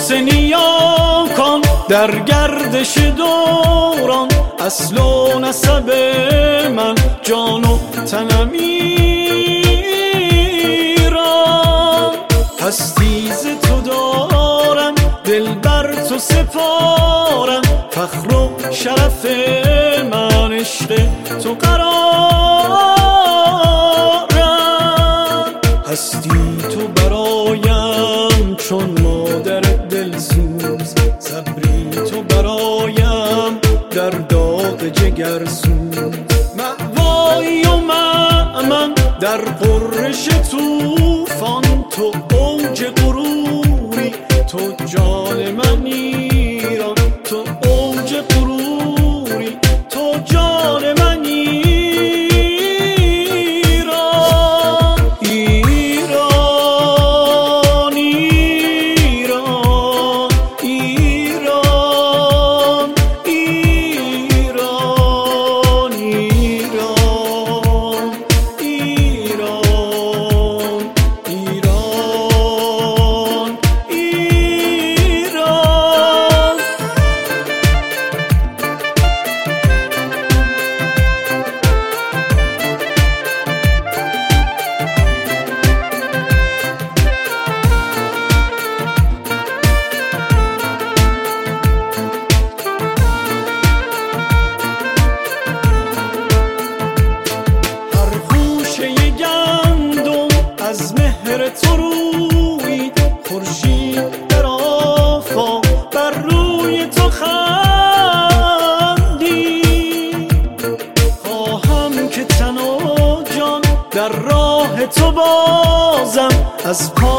بوسه نیا کن در گردش دوران، اصل و نسب من جان و تنم ایران. هستی ز تو دارم دل بر تو سپارم، فخر و شرف من عشق تو قرارم. هستی تو برایم چون مادر دلسوز، صبری تو برایم در داغ جگرسوز. مأوایی و مأمن در غرش طوفان، تو اوج غروری تو جان من ایران. تو اوج غروری تو جان من ایران. ایران ایران ایران ایران ایران ایران ایران ایران. هر خوشه گندم از مهر تو روید، خورشید در آفاق بر روی تو خندید. خواهم که تن و جان در راه تو بازم، از پا